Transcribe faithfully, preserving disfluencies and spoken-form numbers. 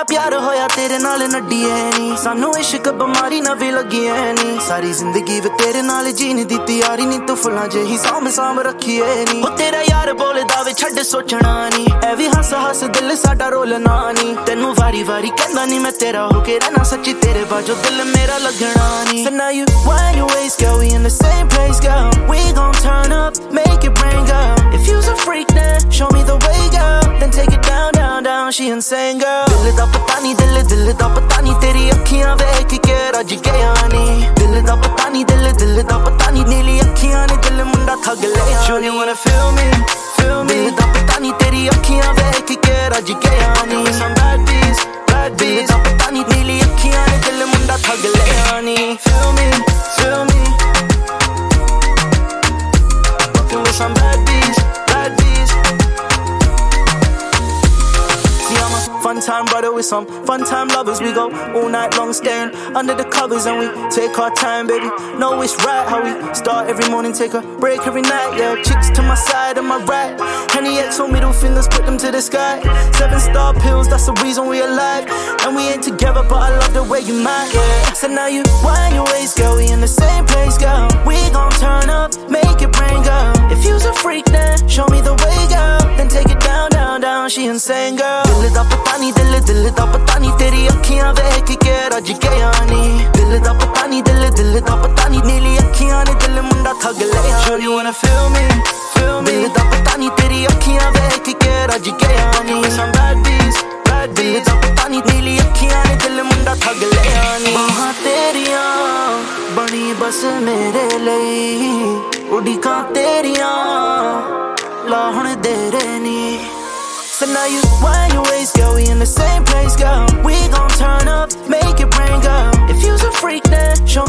प्यार होया तेरे नाल नड्डिए नी सानू इश्क बिमारी नवी लगी है नी सारी जिंदगी वे तेरे नाल जीने दी तैयारी नी तू फुल्लां जेही सांभ सांभ रखिए नी ओ तेरा यार बोलदा वे छड्ड सोचना नी ऐ वी हस हस दिल साडा रोलना नी तेनू वारी वारी कहंदा नी मैं तेरा होके रहना सच्ची तेरे बाजो दिल मेरा लगना नी So now you wind your waist girl we in the same place girl we gon' turn up make it rain girl if you's a freak then show me the way girl then take it down down down she insane girl दिल दा पता नी दिल दिल दा पता नी तेरी अखियां वेख के रज गया नी दिल दा पता नी दिल दिल दा पता नी नीली अखियां ने दिल मुंडा ठग लिया Sure you wanna feel me feel me दिल दा पता नी तेरी अखियां वेख के रज गया नी some bad beats bad beats दिल दा पता नी नीली अखियां ने दिल मुंडा ठग लिया नी feel me feel me fucking with some bad beats bad beats Fun time brother with some fun time lovers we go all night long staying under the covers and we take our time baby know it's right how we start every morning take a break every night yeah chicks to my side and my right Henny X on middle fingers put them to the sky seven star pills that's the reason we alive and we ain't together but I love the way you mind yeah so now you wind your waist girl we in the same place girl we gon' turn up make it rain girl if you's a freak then show me the way girl then take it down down down she insane girl दिल दा पता नी दिल दिल दा पता नी तेरी अखियां वेख के रज गया नी दिल दा पता नी दिल दिल दा पता नी नीली अखियां ने दिल मुंडा ठग लिया Sure you wanna feel me feel me दिल दा पता नी तेरी अखियां वेख के रज गया नी some bad beats bad beats दिल दा पता नी नीली अखियां ने दिल मुंडा ठग लिया नी बाहां तेरियां बनी बस मेरे ਲਈ उड़ीकां तेरियां लाहण दे रे नी So now you wind your waist, girl, we in the same place, girl we gon' turn up, make it rain, girl if you's a freak then show